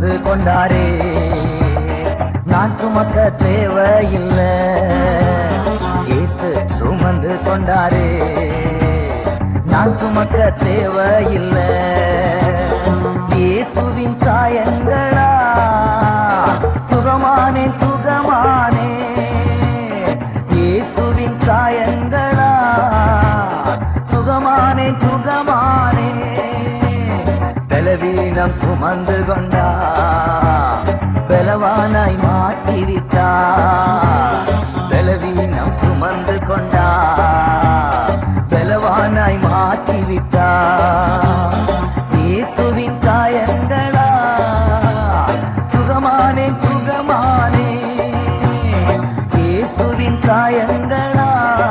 சுமந்து கொண்டாரே. நான் சுமக்க தேவையில்லை, இயேசு சுமந்து கொண்டாரே. நான் சுமக்க தேவையில்லை, இயேசுவின் சாயங்களா சுகமானே சுகமானே. இயேசுவின் சாயங்களா சுகமானே சுகமானே. பலவீனம் சுமந்து கொண்டா பலவானாய் மாற்றிவிட்டா. பலவீனம் சுமந்து கொண்டா பலவானாய் மாற்றிவிட்டா. இயேசுவின் காயங்களா சுகமானே சுகமானே. இயேசுவின் காயங்களா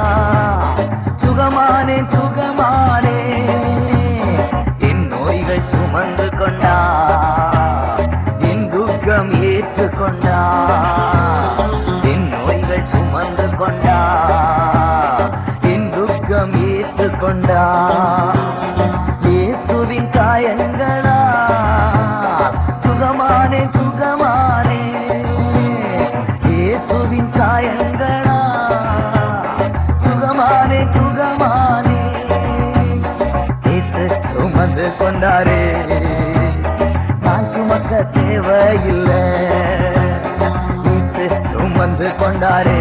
சுகமானே சுகமானே. என் நோய்கள் சுமந்து கொண்டா என் துக்கம் ஏற்றுக்கொண்டா. என் நோய்கள் சுமந்து கொண்டா என் துக்கம் ஏற்றுக்கொண்டா. இயேசுவின் காயங்களா சுகமானே சுகமானே. இயேசுவின் காயங்களா சுகமானே சுகமானே. இயேசு சுமந்து கொண்டாரே, நான் சுமக்க தேவையில்லை. இயேசு சுமந்து கொண்டாரே,